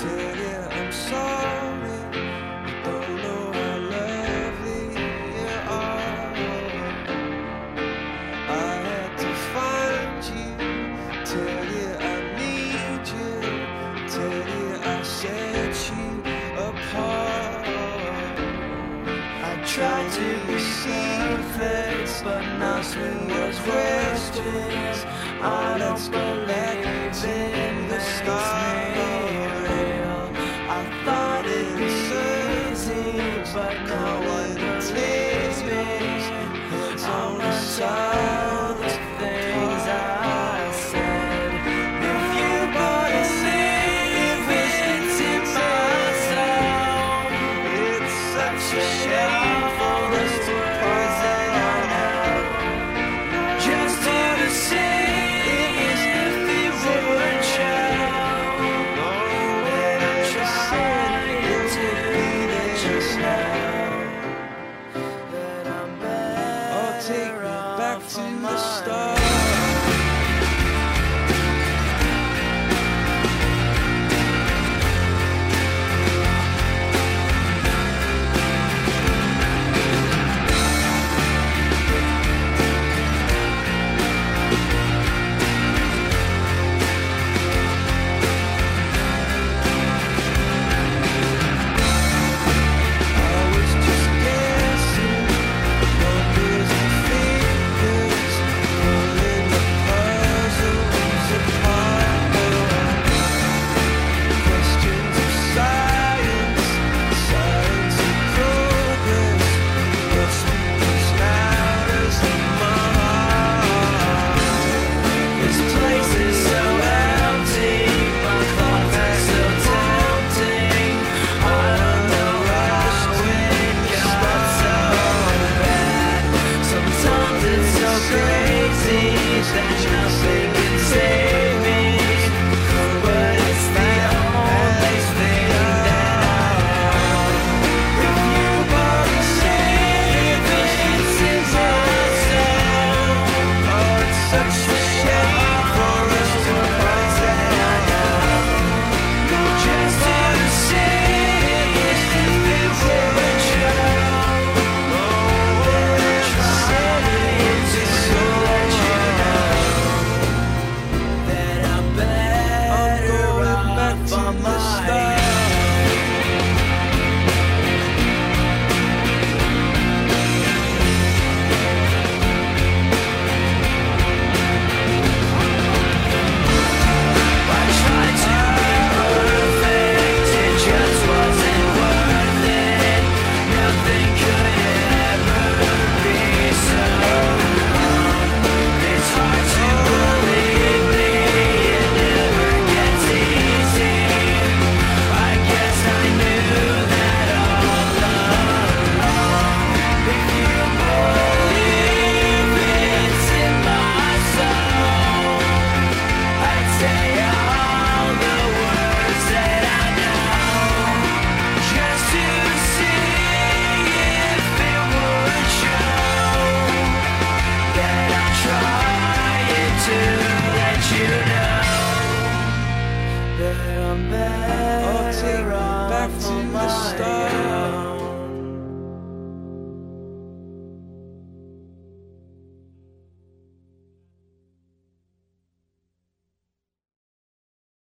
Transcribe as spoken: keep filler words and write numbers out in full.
tell you I'm sorry. You don't know how lovely you are. I had to find you, tell you I need you, tell you I set you apart. I tried to be perfect, but nothing was questions. I don't believe in the stars. I thought it was easy, but no one believes me. On the side of things I said. If you believe it's in my soul, it's such a shame for us to part. Just to see if it would show that I'm trying to be there just now. That I'm better. Oh, take me back to the start. That I'm better Oh, take me back to the start.